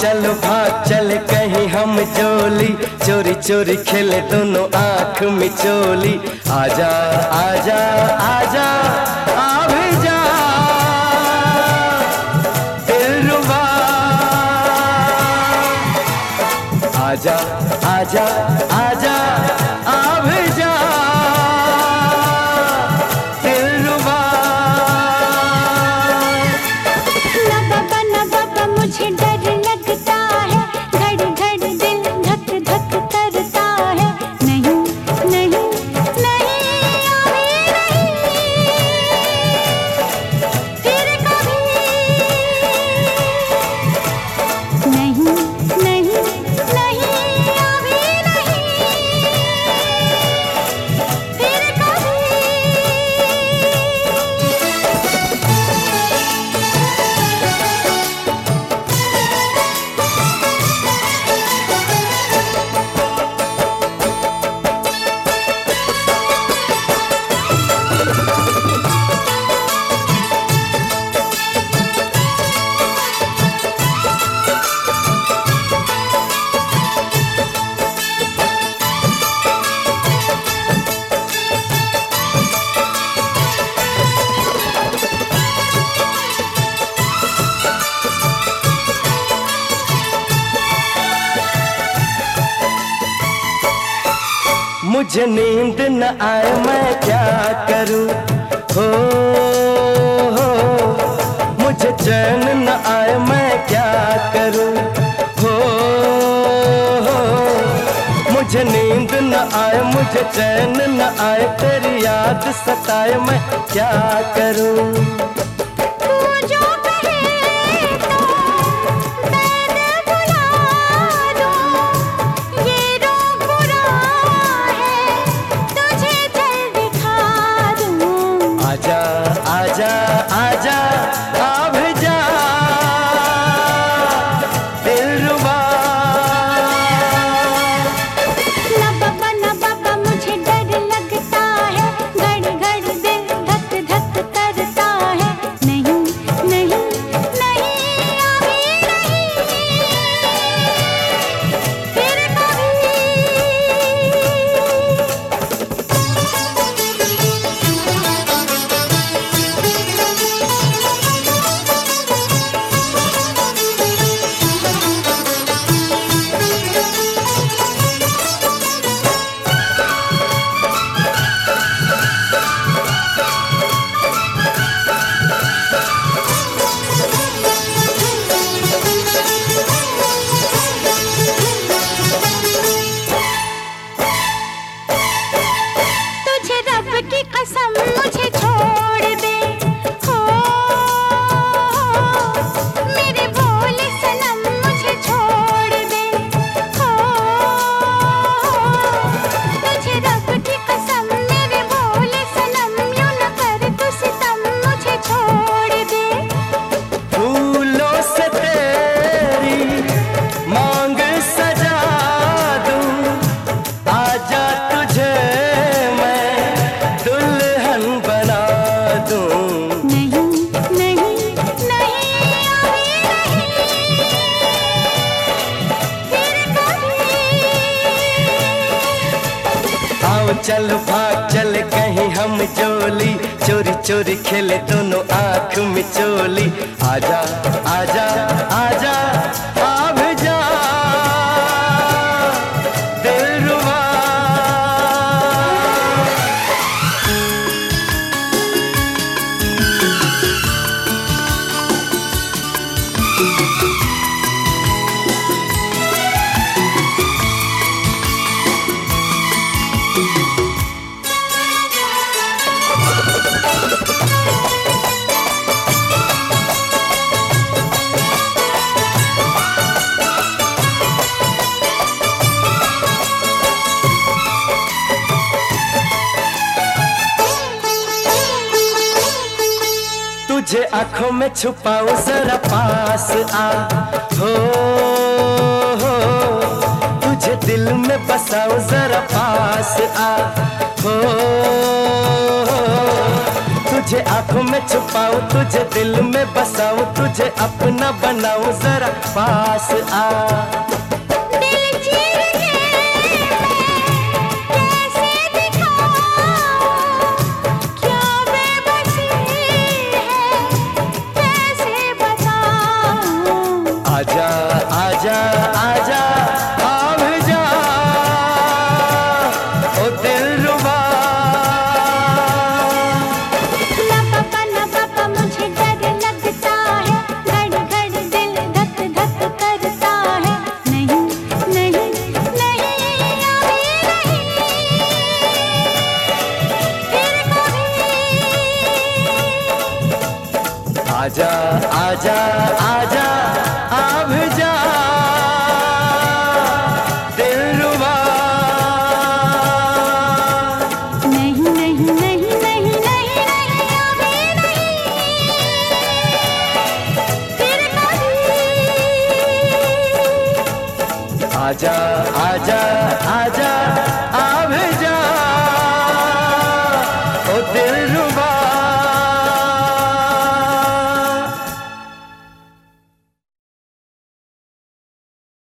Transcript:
चलो भाग चले कहीं हम जोली, चोरी चोरी खेले दोनों आँख मिचोली। आजा आजा आजा आ भी जा दिलरुबा, आजा आजा आजा आ भी जा दिलरुबा। ना बाबा मुझे डर लगता है, घड़ घड़ दिल धक धक करता है। नहीं नहीं नहीं अभी नहीं, फिर कभी नहीं नहीं नहीं अभी नहीं, फिर कभी। मुझे नींद न आए मैं क्या करूं, हो मुझे चैन न आए मैं क्या करूं, हो मुझे नींद न आए मुझे चैन न आए, तेरी याद सताए मैं क्या करूं। आजा आजा आजा आ भी जा दिलरुबा। ना बाबा मुझे डर लगता है, घड़ घड़ दिल धक धक करता है। नहीं नहीं नहीं अभी नहीं, फिर कभी। तुझे रब की कसम मुझे छोड़ दे, हो मेरे भोले सनम मुझे छोड़ दे, हो तुझे रब की कसम मेरे भोले सनम, यूं न कर तू सितम मुझे छोड़ दे। फूलों से तेरी मांग सजा दूं, आजा तुझे मैं दुल्हन बना दूं। नहीं नहीं नहीं अभी नहीं, फिर कभी। आओ चल भाग चल कहीं हम जोली, चोरी चोरी खेले दोनों आँख मिचोली। आजा आजा आजा आ भी जा दिलरुबा। तुझे आंखों में छुपाऊं जरा पास आ, हो तुझे दिल में बसाऊं जरा पास आ, हो तुझे आंखों में छुपाऊं, तुझे दिल में बसाऊं, तुझे अपना बनाऊं, जरा पास आ। दिल चीर के मैं कैसे दिखाऊं, क्या बेबसी है कैसे बताऊं। आजा आजा आजा आ भी जा ओ दिलरुबा। ना पापा मुझे डर लगता है, घड़ी घड़ी दिल धक धक करता है। नहीं नहीं नहीं अभी नहीं, फिर कभी। आजा आजा आजा आ भी जा दिलरुबा। नहीं नहीं नहीं नहीं नहीं नहीं अभी नहीं, फिर कभी। आजा आजा आजा आ